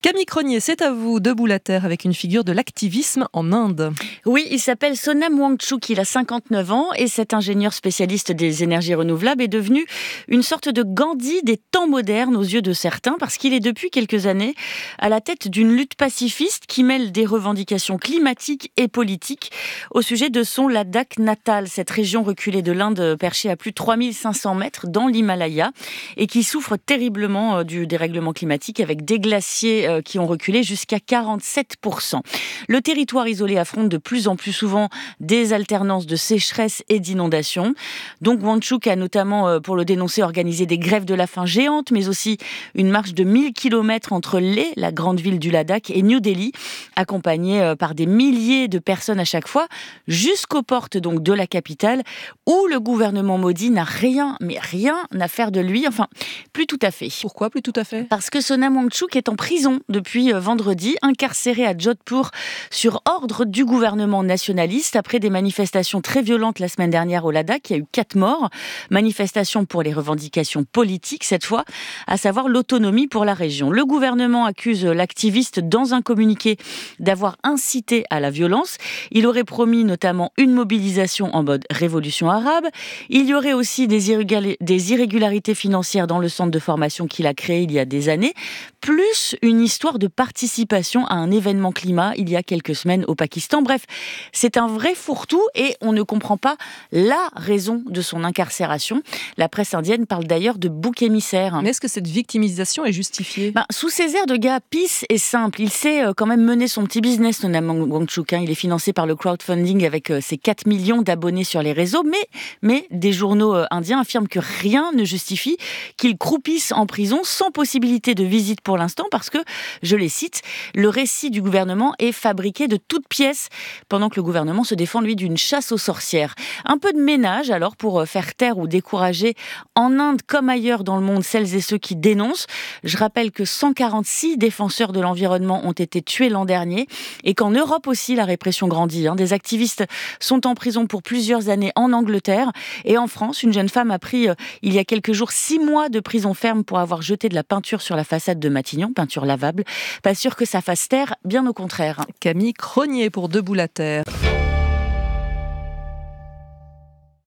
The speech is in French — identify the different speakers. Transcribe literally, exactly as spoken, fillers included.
Speaker 1: Camille Cronier, c'est à vous, debout la terre, avec une figure de l'activisme en Inde.
Speaker 2: Oui, il s'appelle Sonam Wangchuk, il a cinquante-neuf ans et cet ingénieur spécialiste des énergies renouvelables est devenu une sorte de Gandhi des temps modernes aux yeux de certains, parce qu'il est depuis quelques années à la tête d'une lutte pacifiste qui mêle des revendications climatiques et politiques au sujet de son Ladakh natal, cette région reculée de l'Inde perchée à plus de trois mille cinq cents mètres dans l'Himalaya et qui souffre terriblement du dérèglement climatique avec des glaciers qui ont reculé jusqu'à quarante-sept pour cent. Le territoire isolé affronte de plus en plus souvent des alternances de sécheresse et d'inondations. Donc Wangchuk a notamment, pour le dénoncer, organisé des grèves de la faim géantes, mais aussi une marche de mille kilomètres entre Leh, la grande ville du Ladakh, et New Delhi, accompagnée par des milliers de personnes à chaque fois, jusqu'aux portes donc de la capitale, où le gouvernement Modi n'a rien, mais rien à faire de lui. Enfin, plus tout à fait.
Speaker 1: Pourquoi plus tout à fait ?
Speaker 2: Parce que Sonam Wangchuk est en prison depuis vendredi, incarcéré à Jodhpur sur ordre du gouvernement nationaliste après des manifestations très violentes la semaine dernière au Ladakh. Il y a eu quatre morts, manifestations pour les revendications politiques cette fois, à savoir l'autonomie pour la région. Le gouvernement accuse l'activiste dans un communiqué d'avoir incité à la violence. Il aurait promis notamment une mobilisation en mode révolution arabe. Il y aurait aussi des, irrégular- des irrégularités financières dans le centre de formation qu'il a créé il y a des années, plus une histoire de participation à un événement climat il y a quelques semaines au Pakistan. Bref, c'est un vrai fourre-tout et on ne comprend pas la raison de son incarcération. La presse indienne parle d'ailleurs de bouc émissaire.
Speaker 1: Mais est-ce que cette victimisation est justifiée ?
Speaker 2: Ben, sous ses airs de gars pisse et simple, il sait quand même mener son petit business, Sonam Wangchuk. Il est financé par le crowdfunding avec ses quatre millions d'abonnés sur les réseaux, mais, mais des journaux indiens affirment que rien ne justifie qu'il croupisse en prison sans possibilité de visite pour l'instant, parce que, je les cite, le récit du gouvernement est fabriqué de toutes pièces, pendant que le gouvernement se défend, lui, d'une chasse aux sorcières. Un peu de ménage, alors, pour faire taire ou décourager, en Inde comme ailleurs dans le monde, celles et ceux qui dénoncent. Je rappelle que cent quarante-six défenseurs de l'environnement ont été tués l'an dernier, et qu'en Europe aussi, la répression grandit. Hein. Des activistes sont en prison pour plusieurs années en Angleterre, et en France, une jeune femme a pris, euh, il y a quelques jours, six mois de prison ferme pour avoir jeté de la peinture sur la façade de Matignon, peinture lavable. Pas sûr que ça fasse taire, bien au contraire.
Speaker 1: Camille Cronier pour Debout la terre.